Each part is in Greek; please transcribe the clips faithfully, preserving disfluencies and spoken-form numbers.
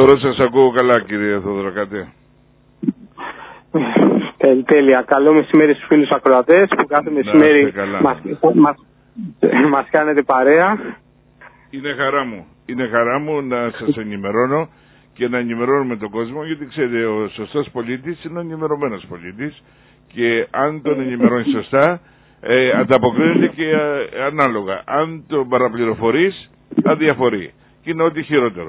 Μπορώ, σας ακούω καλά, κύριε Θοδωρακάτη. Τε, τέλεια. Καλό μεσημέρι στους φίλους ακροατές που κάθε μεσημέρι μας, μας, μας κάνετε παρέα. Είναι χαρά μου. Είναι χαρά μου να σας ενημερώνω και να ενημερώνουμε τον κόσμο, γιατί ξέρετε, ο σωστός πολίτης είναι ο ενημερωμένος πολίτης και αν τον ενημερώνει σωστά, ε, ανταποκρίνεται και ε, ανάλογα. Αν τον παραπληροφορείς, αδιαφορεί. Και είναι ό,τι χειρότερο.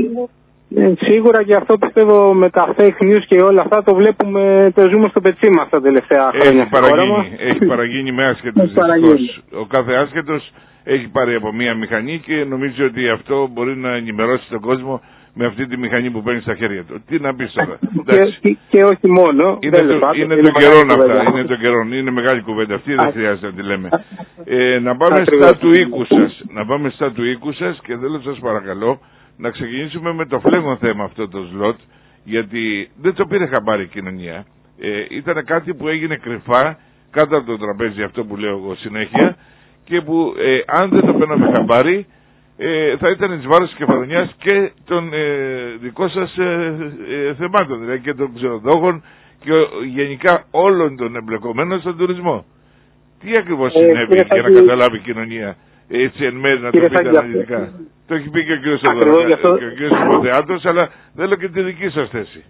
Ε, σίγουρα, και αυτό πιστεύω με τα fake news και όλα αυτά το βλέπουμε, το ζούμε στο πετσί μας τα τελευταία χρόνια. Έχει παραγίνει, έχει παραγίνει με άσχετος δυστυχώς. Ο κάθε άσχετος έχει πάρει από μία μηχανή και νομίζει ότι αυτό μπορεί να ενημερώσει τον κόσμο με αυτή τη μηχανή που παίρνει στα χέρια του. Τι να πεις τώρα. Και, και, και όχι μόνο. Είναι, το, πάντων, είναι, είναι το καιρό αυτά. Είναι το καιρό. Είναι μεγάλη κουβέντα αυτή. Δεν χρειάζεται να τη λέμε. Ε, να πάμε στα του οίκου σας. Να πάμε στα του οίκου σας και θέλω σας παρακαλώ να ξεκινήσουμε με το φλέγον θέμα αυτό το σλότ, γιατί δεν το πήρε χαμπάρι η κοινωνία. Ε, ήταν κάτι που έγινε κρυφά κάτω από το τραπέζι, αυτό που λέω εγώ συνέχεια, και που ε, αν δεν το παίρναμε χαμπάρι ε, θα ήταν εις βάρος της κεφαλονιάς και των ε, δικών σας ε, ε, θεμάτων, δηλαδή και των ξενοδόχων και ο, γενικά όλων των εμπλεκομένων στον τουρισμό. Τι ακριβώς ε, συνέβη για να καταλάβει η κοινωνία, έτσι εν μέρει να το πείτε αναλυτικά. Το έχει πει και ο κ. Σοδωρακάτος, αλλά θέλω και τη δική σας θέση.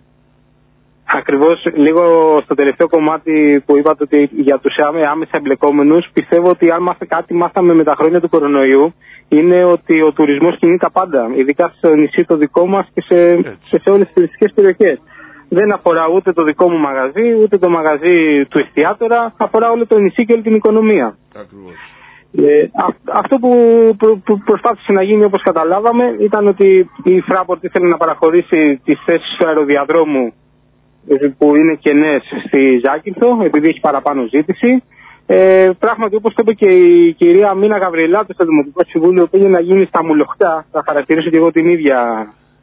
Ακριβώς, λίγο στο τελευταίο κομμάτι που είπατε ότι για τους άμεσα εμπλεκόμενους, πιστεύω ότι αν μάθαμε κάτι μάθαμε με τα χρόνια του κορονοϊού, είναι ότι ο τουρισμός κινεί τα πάντα, ειδικά στο νησί το δικό μας και σε, σε, σε όλες τις τουριστικές περιοχές. Δεν αφορά ούτε το δικό μου μαγαζί, ούτε το μαγαζί του εστιατόρα, αφορά όλο το νησί και όλη την οικονομία. Ακριβώς. Ε, α, αυτό που, που, που προσπάθησε να γίνει, όπως καταλάβαμε, ήταν ότι η Fraport ήθελε να παραχωρήσει τις θέσεις του αεροδιαδρόμου που είναι κενές στη Ζάκυνθο, επειδή έχει παραπάνω ζήτηση. Ε, πράγματι, όπως το είπε και η κυρία Μίνα Γαβριλάτου στο Δημοτικό Συμβούλιο, πήγε να γίνει στα Μουλοχτά. Θα χαρακτηρίσω και εγώ την ίδια,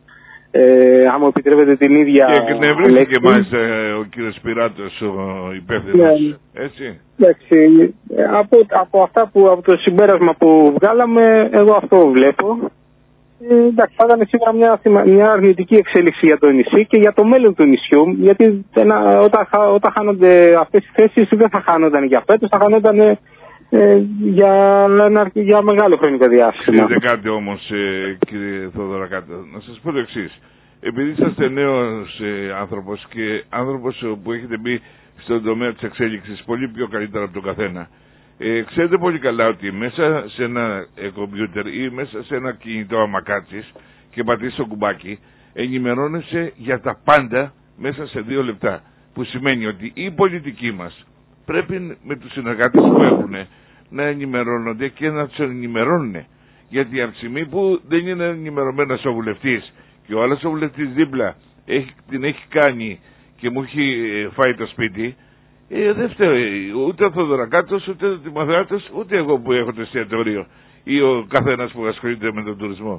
ε, αν μου επιτρέπετε, την ίδια. Και εκνευρίστηκε μάλιστα ο κύριος Σπυράτος, ο υπεύθυνος. Ναι. Έτσι. Εντάξει, από, από αυτά που, από το συμπέρασμα που βγάλαμε, εγώ αυτό βλέπω. Ε, εντάξει, θα ήταν σίγουρα μια, μια αρνητική εξέλιξη για το νησί και για το μέλλον του νησιού, γιατί ένα, όταν, όταν χάνονται αυτές οι θέσεις δεν θα χάνονταν για φέτος, θα χάνονταν ε, για, ένα, για μεγάλο χρονικό διάστημα. Ξέρετε κάτι όμως, ε, κύριε Θοδωρακάτη, να σας πω το εξής. Επειδή είσαστε νέος ε, άνθρωπος και άνθρωπος που έχετε μπει στον τομέα της εξέλιξης πολύ πιο καλύτερα από τον καθένα, Ε, ξέρετε πολύ καλά ότι μέσα σε ένα ε, κομπιούτερ ή μέσα σε ένα κινητό, άμα κάτσεις και πατήσεις το κουμπάκι, ενημερώνεσαι για τα πάντα μέσα σε δύο λεπτά. Που σημαίνει ότι οι πολιτικοί μας πρέπει με τους συνεργάτες που έχουν να ενημερώνονται και να τους ενημερώνουν. Γιατί από τη στιγμή που δεν είναι ενημερωμένος ο βουλευτής και ο άλλος ο βουλευτής δίπλα έχει, την έχει κάνει και μου έχει φάει το σπίτι, Ε, δεν φταίει ούτε ο Θοδωρακάτος, ούτε ο Τιμοθεάτος, ούτε εγώ που έχω το εστιατόριο ή ο καθένας που ασχολείται με τον τουρισμό.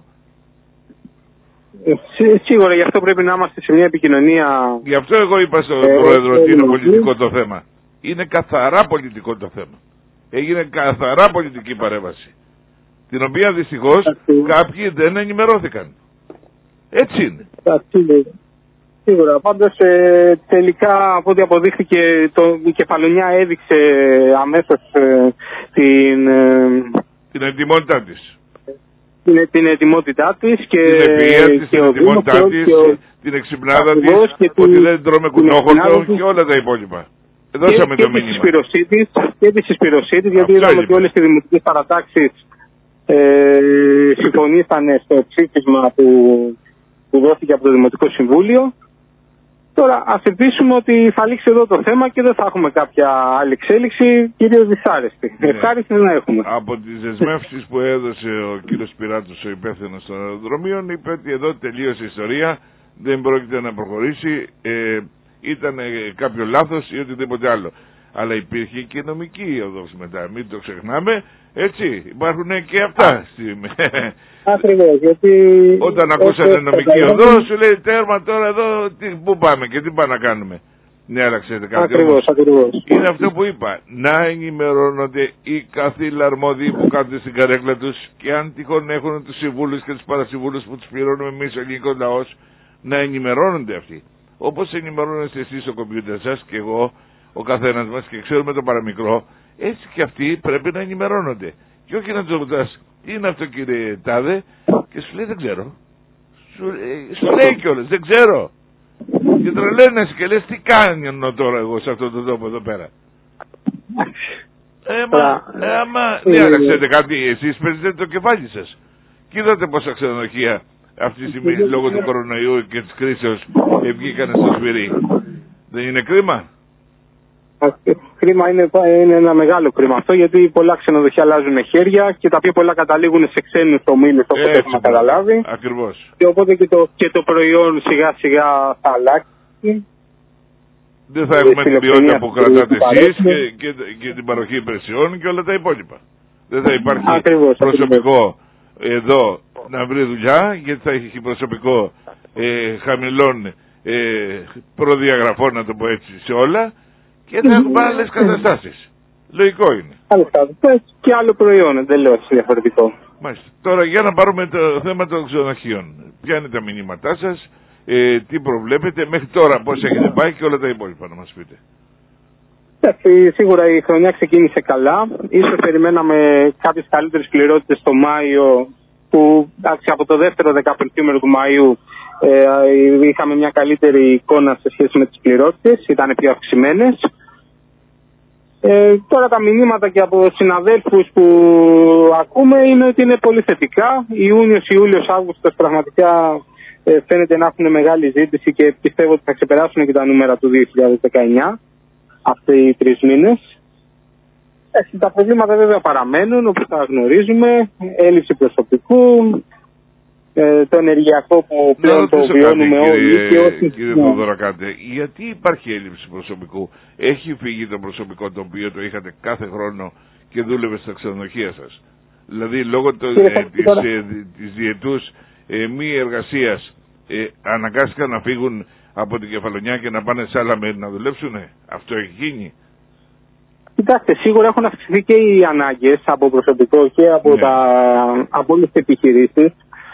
Ε, σί, σίγουρα, γι' αυτό πρέπει να είμαστε σε μια επικοινωνία. Γι' αυτό εγώ είπα στον ε, Πρόεδρο ότι είναι πολιτικό το θέμα. Είναι καθαρά πολιτικό το θέμα. Έγινε καθαρά πολιτική παρέμβαση, την οποία δυστυχώς κάποιοι δεν ενημερώθηκαν. Έτσι είναι. Σίγουρα. Πάντως ε, τελικά από ό,τι αποδείχθηκε το, η κεφαλονιά έδειξε αμέσως ε, την, ε, την ετοιμότητά της. Την, την ετοιμότητά της και την ευφυΐα της, την ετοιμότητά της, ο... την εξυπνάδα της, και ότι την... δεν τρώμε κουνόχορτο και όλα τα υπόλοιπα. Δώσαμε και, το και μήνυμα. Της, και τη συσπηρωσή της, γιατί είδαμε ότι όλες οι δημοτικές παρατάξεις ε, συμφωνήσαν στο ψήφισμα που, που δόθηκε από το Δημοτικό Συμβούλιο. Τώρα ας ελπίσουμε ότι θα λήξει εδώ το θέμα και δεν θα έχουμε κάποια άλλη εξέλιξη, κυρίως δυσάρεστη. Ναι. Ευχάριστη να έχουμε. Από τις δεσμεύσεις που έδωσε ο κύριος Σπυράτος, ο υπεύθυνος των αεροδρομίων, είπε ότι εδώ τελείωσε η ιστορία, δεν πρόκειται να προχωρήσει, ε, ήταν κάποιο λάθος ή οτιδήποτε άλλο. Αλλά υπήρχε και νομική οδός μετά, μην το ξεχνάμε, έτσι, υπάρχουν και αυτά. Ακριβώς, γιατί... Όταν ακούσανε νομική οδό, σου λέει τέρμα τώρα εδώ, τι, πού πάμε και τι πάμε να κάνουμε. Ναι, αλλά ξέρετε κάτι. Ακριβώς, ακριβώς. Είναι αυτό που είπα, να ενημερώνονται οι καθήλα αρμόδιοι που κάθονται στην καρέκλα τους και αν τυχόν έχουν τους συμβούλους και τους παρασυμβούλους που τους πληρώνουμε εμείς ο ελληνικός λαός, να ενημερώνονται αυτοί. Όπως ενημερώνεστε εσείς στο κομπιούτερ σας και εγώ, ο καθένας μας, και ξέρουμε το παραμικρό, έτσι και αυτοί πρέπει να ενημερώνονται. Και όχι να τους ρωτάς, τι είναι αυτό κύριε Τάδε, και σου λέει δεν ξέρω. Σου, ε, σου λέει κιόλας, δεν ξέρω. Και τρελαίνεσαι και λες τι κάνω τώρα εγώ σε αυτόν τον τόπο εδώ πέρα. Ε, μα, ε, άμα, ναι, αλλά ξέρετε κάτι, εσείς παίζετε το κεφάλι σας. Και είδατε πόσα ξενοδοχεία αυτή τη στιγμή λόγω του κορονοϊού και της κρίσεως βγήκανε στο σφυρί. Δεν είναι κρίμα? Κρίμα είναι, είναι ένα μεγάλο κρίμα αυτό, γιατί πολλά ξενοδοχεία αλλάζουν χέρια και τα πιο πολλά καταλήγουν σε ξένους ομίλους, όπως έχουμε καταλάβει. Ακριβώς. Και οπότε και το, και το προϊόν σιγά σιγά θα αλλάξει. Δεν θα έχουμε την ποιότητα που κρατάτε εσείς και, και, και την παροχή υπηρεσιών και όλα τα υπόλοιπα. Δεν θα υπάρχει ακριβώς, προσωπικό ακριβώς. Εδώ να βρει δουλειά, γιατί θα έχει προσωπικό ε, χαμηλών ε, προδιαγραφών, να το πω έτσι, σε όλα, και θα έχουμε άλλες καταστάσεις. Λογικό είναι. Άλλες καταστάσεις και άλλο προϊόν, εντελώς διαφορετικό. Μάλιστα. Τώρα για να πάρουμε το θέμα των ξενοδοχείων. Ποια είναι τα μηνύματά σας, ε, τι προβλέπετε, μέχρι τώρα πώς έχετε πάει και όλα τα υπόλοιπα να μας πείτε. Εντάξει, σίγουρα η χρονιά ξεκίνησε καλά. Ίσως περιμέναμε κάποιες καλύτερες πληρότητες το Μάιο, που εντάξει, από το δεύτερο δεκαπενθήμερο του Μαΐου ε, είχαμε μια καλύτερη εικόνα σε σχέση με τις πληρότητες, ήταν πιο αυξημένες. Ε, τώρα τα μηνύματα και από συναδέλφους που ακούμε είναι ότι είναι πολύ θετικά. Ιούνιος, Ιούλιος, Αύγουστος πραγματικά ε, φαίνεται να έχουν μεγάλη ζήτηση και πιστεύω ότι θα ξεπεράσουν και τα νούμερα του δύο χιλιάδες δεκαεννιά αυτοί οι τρεις μήνες. Ε, τα προβλήματα βέβαια παραμένουν, όπως τα γνωρίζουμε, έλλειψη προσωπικού, ε, το ενεργειακό που πλέον το βιώνουμε όλοι. Κύριε, κύριε Θοδωρακάτε, γιατί υπάρχει έλλειψη προσωπικού? Έχει φύγει το προσωπικό το οποίο το είχατε κάθε χρόνο και δούλευε στα ξενοδοχεία σας? Δηλαδή λόγω το, ε, της, ε, της διετούς ε, μη εργασίας ε, αναγκάστηκαν να φύγουν από την Κεφαλονιά και να πάνε σε άλλα μέρη να δουλέψουνε? Αυτό έχει γίνει? Κοιτάξτε, σίγουρα έχουν αυξηθεί και οι ανάγκες από προσωπικό και από, ναι. τα, από όλες τις επιχειρήσεις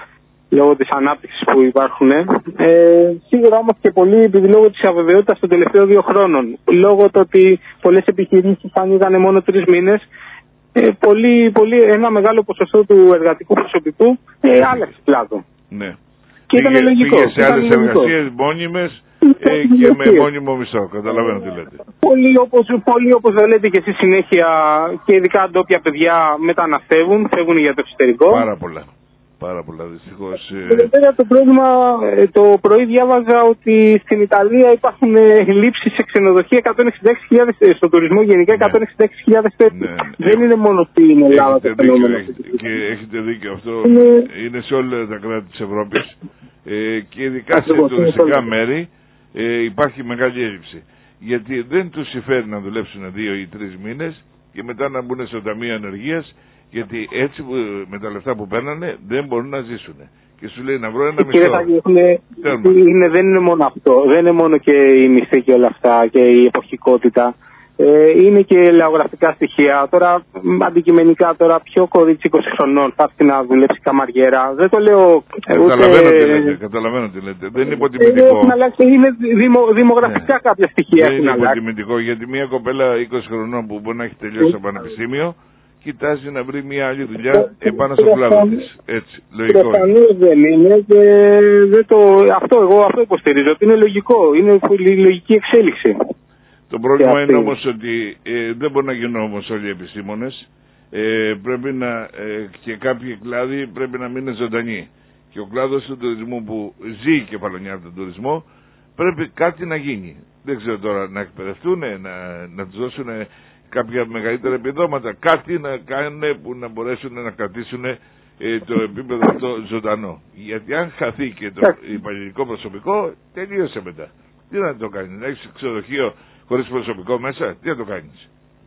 λόγω της ανάπτυξης που υπάρχουν. Ε, σίγουρα όμως και πολύ επειδή λόγω της αβεβαιότητας των τελευταίων δύο χρόνων. Λόγω του ότι πολλές επιχειρήσεις ανοίγανε μόνο τρεις μήνες, ε, πολύ, πολύ, ένα μεγάλο ποσοστό του εργατικού προσωπικού ε, άλλαξε κλάδο. Ναι. Και πήγε, ήταν λογικό. Πήγε σε άλλες εργασίες μόνιμες ε, και με μόνιμο μισθό. Καταλαβαίνω τι λέτε. Πολλοί όπως, πολλοί όπως το λέτε και εσείς συνέχεια, και ειδικά ντόπια παιδιά μεταναστεύουν, φεύγουν για το εξωτερικό. Πάρα πολλά. Πάρα πολλά δυστυχώς. Ε... Βέβαια το πρόβλημα, το πρωί διάβαζα ότι στην Ιταλία υπάρχουν λήψεις σε ξενοδοχεία εκατόν εξήντα έξι χιλιάδες, στον τουρισμό γενικά ναι. εκατόν εξήντα έξι χιλιάδες θέσεις. Ναι, ναι. Δεν είναι μόνο στην Ελλάδα το φαινόμενο. Και έχετε δίκιο, αυτό είναι, είναι σε όλα τα κράτη της Ευρώπης ε, και ειδικά σε τουριστικά μέρη ε, υπάρχει μεγάλη έλλειψη. Γιατί δεν τους συμφέρει να δουλέψουν δύο ή τρεις μήνες και μετά να μπουν στο ταμείο ανεργίας, γιατί έτσι που, με τα λεφτά που παίρνανε δεν μπορούν να ζήσουν. Και σου λέει να βρω ένα μισθό. Είναι, είναι, δεν είναι μόνο αυτό. Δεν είναι μόνο και η μισθή και όλα αυτά και η εποχικότητα. Ε, είναι και λαογραφικά στοιχεία. Τώρα, αντικειμενικά, τώρα πιο κορίτσι είκοσι χρονών θα έρθει να δουλέψει καμαριέρα. Δεν το λέω. Καταλαβαίνω ούτε... τι λέτε. Καταλαβαίνω τι λέτε. Δεν είναι υποτιμητικό. Ε, είναι δημο, δημογραφικά ναι. κάποια στοιχεία. Δεν είναι υποτιμητικό, γιατί μια κοπέλα είκοσι χρονών που μπορεί να έχει τελειώσει το πανεπιστήμιο κοιτάζει να βρει μια άλλη δουλειά επάνω στο κλάδο της. Έτσι, λογικό. Προφανώς δεν είναι και δεν το... αυτό εγώ αυτό υποστηρίζω, ότι είναι λογικό, είναι λογική εξέλιξη. Το πρόβλημα είναι όμως ότι ε, δεν μπορεί να γίνουν όμως όλοι οι επιστήμονες. Ε, πρέπει να, ε, και κάποιοι κλάδοι πρέπει να μείνουν ζωντανοί. Και ο κλάδος του τουρισμού που ζει η Κεφαλονιά από τον τουρισμό, πρέπει κάτι να γίνει. Δεν ξέρω τώρα, να εκπαιδευτούν, να, να τους δώσουν κάποια μεγαλύτερα επιδόματα, κάτι να κάνουν που να μπορέσουν να κρατήσουν ε, το επίπεδο αυτό ζωντανό. Γιατί αν χαθεί και το υπαλληλικό προσωπικό, τελείωσε μετά. Τι να το κάνει, να έχεις ξενοδοχείο χωρίς προσωπικό μέσα, τι να το κάνεις?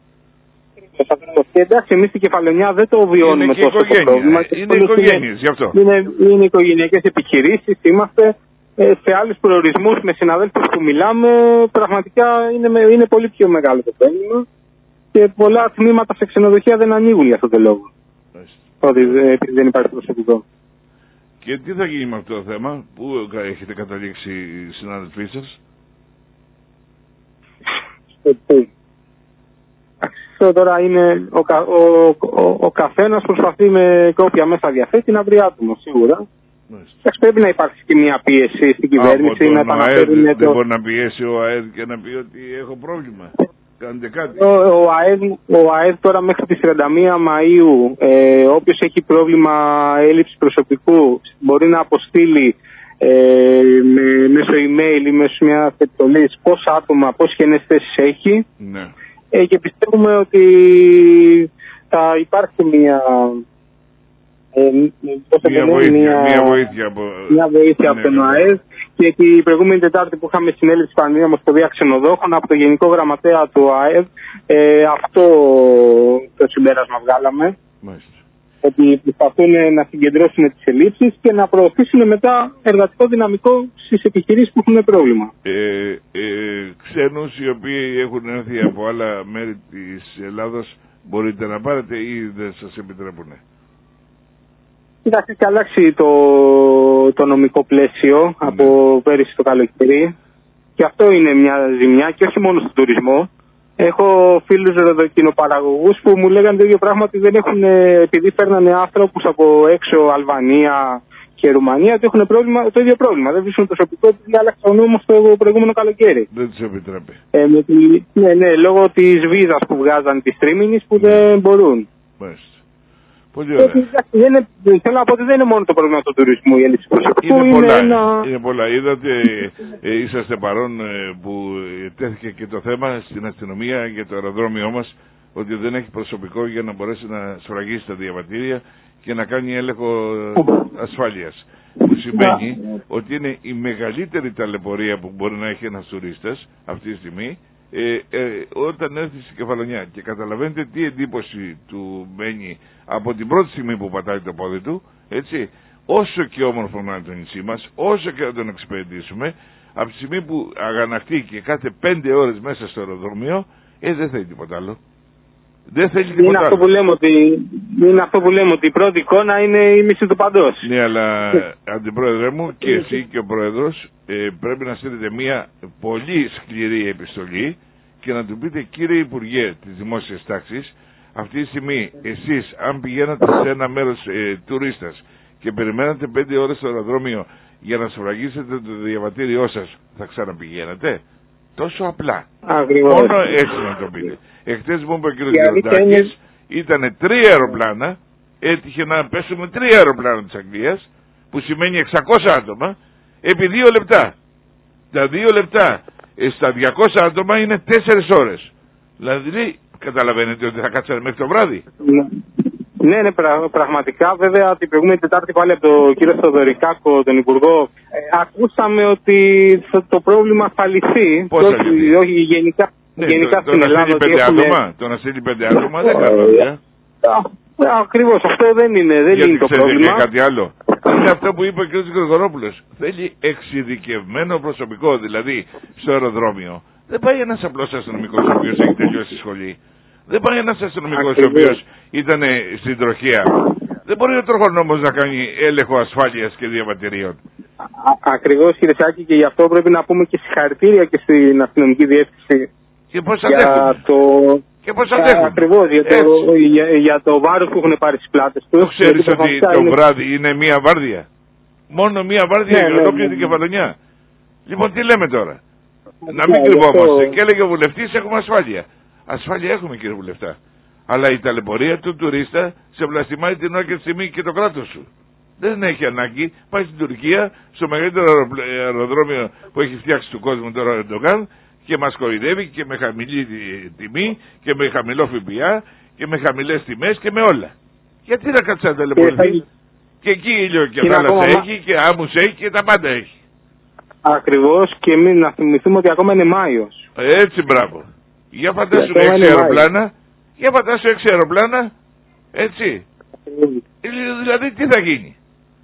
Εντάξει, εμείς στην Κεφαλονιά δεν το βιώνουμε είναι τόσο το πρόβλημα. Είναι οικογένειες, γι' αυτό. Είναι, είναι οικογενειακές επιχειρήσεις, είμαστε ε, σε άλλους προορισμούς με συναδέλφους που μιλάμε, πραγματικά είναι, είναι πολύ πιο μεγάλο το πρόβλημα. Και πολλά τμήματα σε ξενοδοχεία δεν ανοίγουν για αυτόν τον λόγο. Ότι επειδή δεν υπάρχει προσωπικό. Και τι θα γίνει με αυτό το θέμα, πού έχετε καταλήξει οι συνάδελφοί σας? Αυτό τώρα είναι ο, κα, ο, ο, ο καθένας προσπαθεί με όποια μέσα διαθέτει να βρει άτομο, σίγουρα. Εντάξει, πρέπει να υπάρξει και μια πίεση στην κυβέρνηση να επαναφέρουν. Δεν το... μπορεί να πιέσει ο ΑΕΔ και να πει ότι έχω πρόβλημα. Κάντε κάτι. Ο, ο, ΑΕΔ, ο ΑΕΔ τώρα μέχρι τις τριάντα μία Μαΐου, ε, όποιος έχει πρόβλημα έλλειψη προσωπικού μπορεί να αποστείλει ε, με, μέσω email ή μέσω μια επιστολή πόσα άτομα, πόσες κενές θέσεις έχει. Ναι. Ε, και πιστεύουμε ότι θα υπάρχει μια, ε, μια, βοήθεια, μια, μια βοήθεια από, μια βοήθεια ναι, από τον ΑΕΔ. Και την προηγούμενη Τετάρτη που είχαμε συνέλευση Πανελλήνιας Ομοσπονδίας Ξενοδόχων από το Γενικό Γραμματέα του ΑΕΔ, ε, αυτό το συμπέρασμα βγάλαμε. Μάλιστα. Ότι προσπαθούν να συγκεντρώσουν τις ελλείψεις και να προωθήσουν μετά εργατικό δυναμικό στις επιχειρήσεις που έχουν πρόβλημα. Ε, ε, ξένους οι οποίοι έχουν έρθει από άλλα μέρη της Ελλάδος μπορείτε να πάρετε ή δεν σας επιτρέπουν? Κοιτάξτε, έχει αλλάξει το, το νομικό πλαίσιο ναι. από πέρυσι το καλοκαίρι και αυτό είναι μια ζημιά και όχι μόνο στον τουρισμό. Έχω φίλους ροδοκινοπαραγωγούς που μου λέγανε το ίδιο πράγμα, ότι δεν έχουν, επειδή φέρνανε άνθρωπους από έξω, Αλβανία και Ρουμανία, ότι έχουν πρόβλημα, το ίδιο πρόβλημα. Δεν βρίσκουν προσωπικό, επειδή άλλαξε ο νόμος το προηγούμενο καλοκαίρι. Δεν τους επιτρέπει. Ε, με τη, ναι, ναι, λόγω της βίζας που βγάζαν τις τρίμηνες που ναι. δεν μπορούν. Μάλιστα. Πολύ ωραία. Δεν είναι, θέλω να πω ότι δεν είναι μόνο το πρόβλημα του τουρισμού, η έλλειψη προσωπικού. Είναι, είναι πολλά. Ένα... Είναι πολλά. Είδατε, ε, είσαστε παρόν ε, που τέθηκε και το θέμα στην αστυνομία για το αεροδρόμιό μας, ότι δεν έχει προσωπικό για να μπορέσει να σφραγίσει τα διαβατήρια και να κάνει έλεγχο ασφάλειας. Που σημαίνει ότι είναι η μεγαλύτερη ταλαιπωρία που μπορεί να έχει ένας τουρίστας αυτή τη στιγμή. Ε, ε, όταν έρθει στην Κεφαλονιά και καταλαβαίνετε τι εντύπωση του μένει από την πρώτη στιγμή που πατάει το πόδι του, έτσι, όσο και όμορφο να είναι το νησί μας, όσο και να τον εξυπηρετήσουμε, από τη στιγμή που αγανακτεί και κάθε πέντε ώρες μέσα στο αεροδρόμιο, ε, δεν θέλει τίποτα άλλο. Δεν θέλει τίποτα είναι, αυτό που λέμε ότι, είναι αυτό που λέμε ότι η πρώτη εικόνα είναι η μισή του παντός. Ναι, αλλά αντιπρόεδρε μου και εσύ και ο πρόεδρος ε, πρέπει να στείλετε μια πολύ σκληρή επιστολή και να του πείτε, κύριε Υπουργέ της Δημόσιας Τάξης, αυτή τη στιγμή εσείς αν πηγαίνατε σε ένα μέρος ε, τουρίστας και περιμένατε πέντε ώρες στο αεροδρόμιο για να σφραγίσετε το διαβατήριό σας, θα ξαναπηγαίνατε? Τόσο απλά. Ακριβώς. Μόνο έτσι να το πείτε. Εχθές μου είπε ο κ. Γεροντάκης, ήταν τρία αεροπλάνα, έτυχε να πέσουμε τρία αεροπλάνα της Αγγλίας, που σημαίνει εξακόσια άτομα, επί δύο λεπτά. Τα δύο λεπτά ε, στα διακόσια άτομα είναι τέσσερις ώρες. Δηλαδή, καταλαβαίνετε ότι θα κάτσανε μέχρι το βράδυ. Ναι, ναι, πρα, πραγματικά. Βέβαια, την προηγούμενη Τετάρτη πάλι από τον κύριο Θοδωρικάκο, τον Υπουργό, ε, ακούσαμε ότι το πρόβλημα θα λυθεί. Πώς θα λυθεί? Όχι, γενικά, ναι, γενικά το, στην το Ελλάδα. Πέντε έχουμε... άτομα, το να στείλει πέντε άτομα δεν κάνω. Ακριβώς, αυτό δεν είναι, δεν Γιατί είναι το πρόβλημα. Και κάτι άλλο. Είναι αυτό που είπε ο κ. Γρηγορόπουλος. Θέλει εξειδικευμένο προσωπικό, δηλαδή στο αεροδρόμιο. Δεν πάει ένας απλός αστυνομικός ο οποίος έχει τελειώσει τη σχολή. Δεν πάει ένας αστυνομικός ο οποίος ήταν στην τροχέα. Δεν μπορεί ο τροχονόμος να κάνει έλεγχο ασφάλειας και διαβατηρίων. Ακριβώς, κύριε Σάκη, και γι' αυτό πρέπει να πούμε και συγχαρητήρια και στην αστυνομική διεύθυνση. Και πώς αντέχουν. Το... Και πώς αντέχουν. Ακριβώς, για το, για, για το βάρος που έχουν πάρει στις πλάτες τους. Το ξέρεις ότι το είναι... βράδυ είναι μία βάρδια. Μόνο μία βάρδια ναι, για ναι, ολόκληρη ναι, την ναι. Κεφαλονιά. Λοιπόν, τι λέμε τώρα? Ναι, να μην ναι, κρυβόμαστε. το... Και έλεγε ο βουλευτής, έχουμε ασφάλεια. Ασφάλεια έχουμε, κύριε βουλευτά. Αλλά η ταλαιπωρία του τουρίστα σε βλαστημάει την ώρα και τη στιγμή και το κράτος σου. Δεν έχει ανάγκη. Πάει στην Τουρκία, στο μεγαλύτερο αεροδρόμιο που έχει φτιάξει του κόσμου τώρα ο Ερντογάν, και μας κορυδεύει και με χαμηλή τιμή και με χαμηλό ΦΠΑ και με χαμηλές τιμές και με όλα. Γιατί να κάτσει να ταλαιπωρηθεί? Και εκεί ήλιο και θάλασσα έχει και άμμους έχει και τα πάντα έχει. Ακριβώς, και μην να θυμηθούμε ότι ακόμα είναι Μάιος. Έτσι, μπράβο. Για φαντάσου έξι αεροπλάνα, για φαντάσου έξι αεροπλάνα, έτσι. Ε, δηλαδή τι θα γίνει?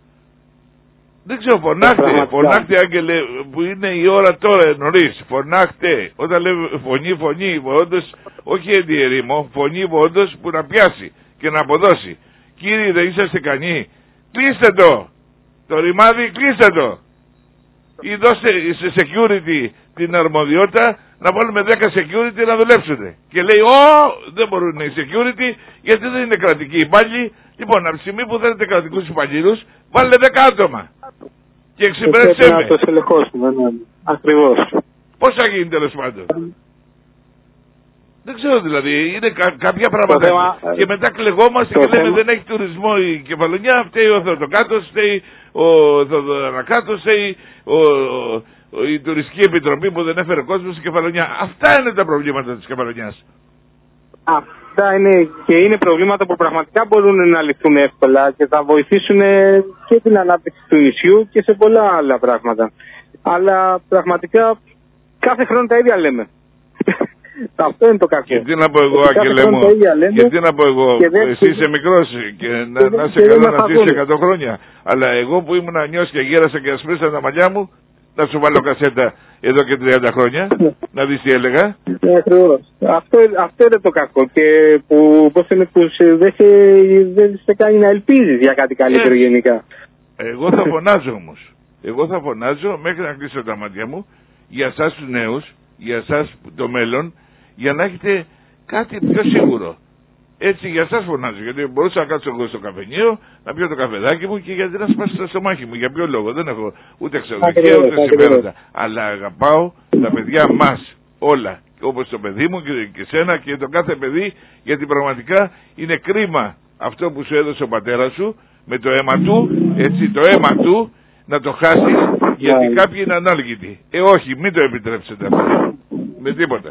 Δεν ξέρω, φωνάχτε, φωνάχτε Άγγελε, που είναι η ώρα τώρα νωρίς, φωνάχτε. Όταν λέμε φωνή, φωνή, όντως, όχι εντιερήμο, φωνή όντως που να πιάσει και να αποδώσει. Κύριοι, δεν είσαστε ικανοί? Κλείστε το! Το ρημάδι κλείστε το. Ή δώστε σε security την αρμοδιότητα να βάλουμε δέκα security να δουλέψουν. Και λέει, Ω, δεν μπορούν οι security γιατί δεν είναι κρατικοί υπάλληλοι. Λοιπόν, από τη στιγμή που θέλετε κρατικούς υπαλλήλους, βάλτε δέκα άτομα. Και εξυπηρέτησέ με. Το στελεχώσουμε, ναι. Ακριβώς. Πώς θα γίνει τέλος πάντων. Δεν ξέρω δηλαδή, είναι κα, κάποια πράγματα θέμα, και μετά κλεγόμαστε και λέμε θέμα. Δεν έχει τουρισμό η Κεφαλονιά, φταίει ο Θεοτοκάτος, φταίει ο Θεοδωρακάτος, φταίει ο, ο, ο, η τουριστική επιτροπή που δεν έφερε κόσμο στην Κεφαλονιά. Αυτά είναι τα προβλήματα της Κεφαλονιάς. Αυτά είναι και είναι προβλήματα που πραγματικά μπορούν να λυθούν εύκολα και θα βοηθήσουν και την ανάπτυξη του νησιού και σε πολλά άλλα πράγματα. Αλλά πραγματικά κάθε χρόνο τα ίδια λέμε. Αυτό είναι το κακό. Και τι να πω εγώ, Άγγελε μου, και τι να πω εγώ, εσύ είσαι μικρός και να, να είσαι καλό να ζεις εκατό χρόνια. Αλλά εγώ που ήμουν νιός και γέρασα και ασπρίσαν τα μαλλιά μου, να σου βάλω κασέτα εδώ και τριάντα χρόνια, να δεις τι έλεγα. Ακριβώς. Αυτό, αυτό είναι το κακό και που, πώς είναι, που σε, δεν, σε, δεν σε κάνει να ελπίζεις για κάτι καλύτερο γενικά. Εγώ θα φωνάζω όμως. Εγώ θα φωνάζω μέχρι να κλείσω τα μάτια μου για εσάς τους νέους, για εσάς το μέλλον, για να έχετε κάτι πιο σίγουρο. Έτσι για εσάς φωνάζω, γιατί μπορούσα να κάτσω εγώ στο καφενείο, να πιω το καφεδάκι μου και γιατί να σπάσει το στομάχι μου. Για ποιο λόγο, δεν έχω ούτε ξενοδοχεία ούτε συμφέροντα. Αλλά αγαπάω τα παιδιά μας όλα, όπως το παιδί μου και, και σένα και το κάθε παιδί, γιατί πραγματικά είναι κρίμα αυτό που σου έδωσε ο πατέρας σου, με το αίμα του, έτσι το αίμα του, να το χάσεις, γιατί κάποιοι είναι ανάλγητοι. Ε, όχι, μην το επιτρέψετε αυτό. Με τίποτα.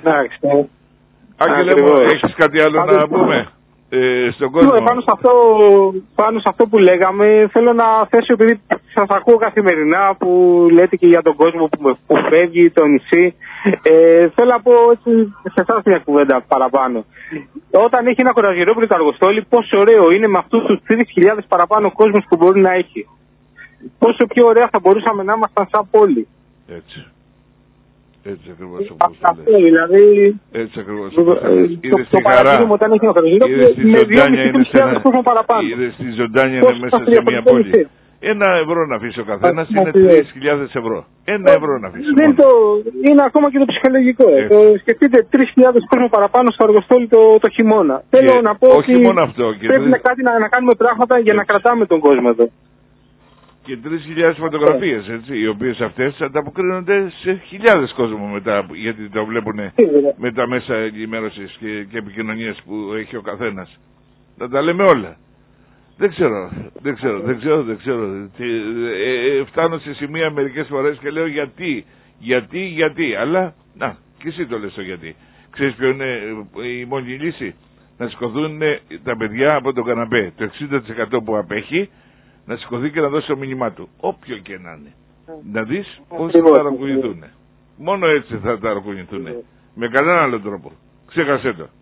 Άγγελε μου, έχεις κάτι άλλο να πούμε ε, στον κόσμο? Ναι, πάνω, σε αυτό, πάνω σε αυτό που λέγαμε, θέλω να θέσω, επειδή σας ακούω καθημερινά που λέτε και για τον κόσμο που, που φεύγει, το νησί, ε, θέλω να πω έτσι, σε εσάς μια κουβέντα παραπάνω. Όταν έχει ένα κοραζιερόπλοιο Αργοστόλη, πόσο ωραίο είναι με αυτούς τους τρεις χιλιάδες παραπάνω κόσμους που μπορεί να έχει. Πόσο πιο ωραία θα μπορούσαμε να ήμασταν σαν πόλη. Έτσι. Έτσι ακριβώς όπως αυτό δηλαδή. Έτσι ακριβώς όπως θέλεις. Είδες τη χαρά. Είδες τη ζωντάνια είναι σε ένα... Είδες τη ζωντάνια είναι μέσα σε μια πόλη. Ένα ευρώ να αφήσει ο καθένας είναι τρεις χιλιάδες ευρώ. Ένα ευρώ να αφήσει. Είναι ακόμα και το ψυχολογικό. Σκεφτείτε τρεις χιλιάδες κόσμο παραπάνω στο Αργοστόλι το χειμώνα. Θέλω να πω ότι πρέπει να κάνουμε πράγματα για να κρατάμε τον κόσμο εδώ. Και τρεις χιλιάδες φωτογραφίες, έτσι, οι οποίες αυτές ανταποκρίνονται σε χιλιάδες κόσμο μετά, γιατί το βλέπουν με τα μέσα ενημέρωσης και, και επικοινωνίας που έχει ο καθένας. Να τα λέμε όλα. Δεν ξέρω, δεν ξέρω, δεν ξέρω, δεν ξέρω. Ε, ε, φτάνω σε σημεία μερικές φορές και λέω γιατί, γιατί, γιατί. Αλλά, να, και εσύ το λες το γιατί. Ξέρεις ποιο είναι η μόνη λύση? Να σηκωθούν τα παιδιά από τον καναπέ. Το εξήντα τοις εκατό που απέχει, να σηκωθεί και να δώσει το μήνυμά του. Όποιο και να είναι. Να δεις πώς θα ταρακουνηθούν. Μόνο έτσι θα ταρακουνηθούν. Με κανέναν άλλο τρόπο. Ξέχασέ το.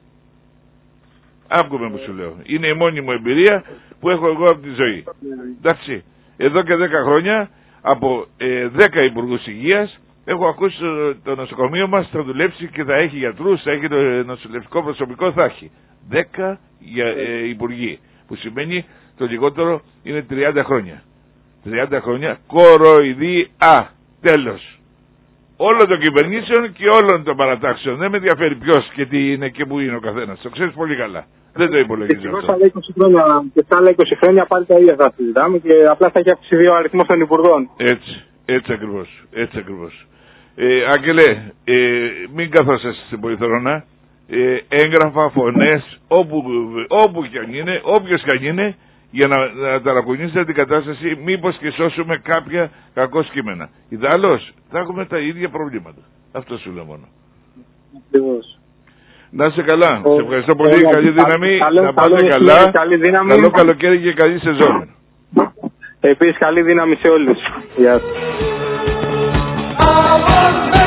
Άκουμε που σου λέω. Είναι η μόνη μου εμπειρία που έχω εγώ από τη ζωή. Εντάξει. Εδώ και δέκα χρόνια από ε, δέκα υπουργούς υγείας έχω ακούσει το, το νοσοκομείο μας θα δουλέψει και θα έχει γιατρούς, θα έχει το νοσηλευτικό προσωπικό, θα έχει. δέκα για, ε, υπουργοί. Που σημαίνει το λιγότερο είναι τριάντα χρόνια. τριάντα χρόνια κοροϊδία. Τέλος. Όλων των κυβερνήσεων και όλων των παρατάξεων. Δεν με ενδιαφέρει ποιος και τι είναι και πού είναι ο καθένας. Το ξέρεις πολύ καλά. Δεν το υπολογίζω αυτό. Και στα άλλα είκοσι χρόνια πάλι τα ίδια θα συζητάμε και απλά θα έχει αυξηθεί ο αριθμός των υπουργών. Έτσι. Έτσι ακριβώς. Έτσι ακριβώς. Ε, Άγγελε, ε, μην καθόσαστε στην Πολυθρόνα. Ε, έγγραφα, φωνές, όπου, όπου κι αν είναι, όποιος κι αν είναι, για να, να ταρακουνήσετε την κατάσταση, μήπως και σώσουμε κάποια κακό κείμενα. Ιδάλλως θα έχουμε τα ίδια προβλήματα. Αυτό σου λέω μόνο. Ακριβώς. Να είσαι καλά. Ο... Σε ευχαριστώ πολύ. Καλή, καλή δύναμη. Καλό, να πάτε καλά. Καλή δύναμη. Καλό καλοκαίρι και καλή σεζόν. Επίσης καλή δύναμη σε όλους. Γεια σας.